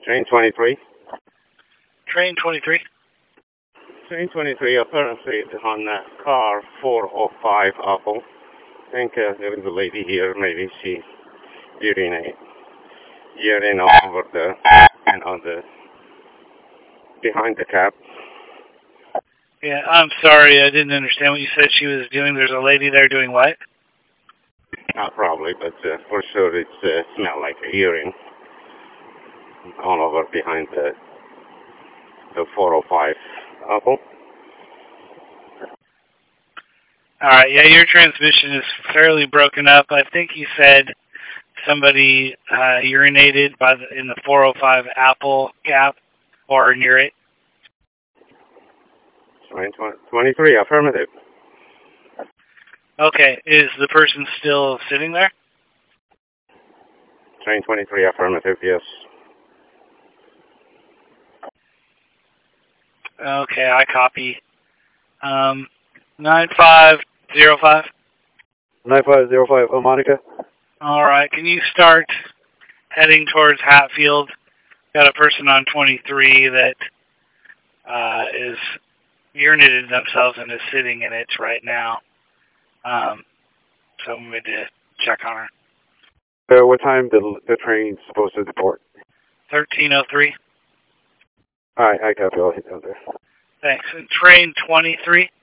Train 23. Train 23. Train 23 apparently on car 405 Apple. I think there is a lady here. Maybe she urinated over the and on the behind the cab. Yeah, I'm sorry, I didn't understand what you said she was doing. There's a lady there doing what? Not probably, but for sure it smelled like a urine all over behind the 405 Apple. Alright, yeah, your transmission is fairly broken up. I think you said somebody urinated in the 405 Apple cab or near it. Train 23, affirmative. Okay, is the person still sitting there? Train 23, affirmative, yes. Okay, I copy. 9505. 9505, Monica. Alright, can you start heading towards Hatfield? Got a person on 23 that is urinated themselves and is sitting in it right now. So I'm going to check on her. What time the train's supposed to depart? 1303. Alright, I copy. I'll hit down there. Thanks. And train 23.